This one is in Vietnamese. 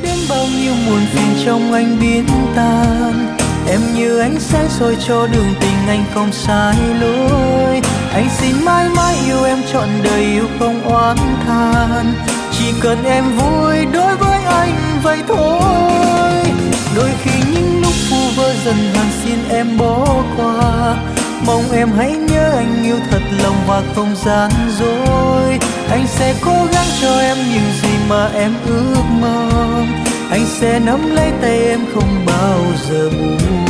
đến bao nhiêu muộn phiền trong anh biến tan. Em như ánh sáng soi cho đường tình anh không sai lối. Anh xin mãi mãi yêu em trọn đời, yêu không oán than. Chỉ cần em vui đối với anh vậy thôi. Đôi khi những lúc vu vơ dần hàng xin em bỏ qua. Mong em hãy nhớ anh yêu thật lòng và không gian dối. Anh sẽ cố gắng cho em những gì mà em ước mong. Anh sẽ nắm lấy tay em không bao giờ buông.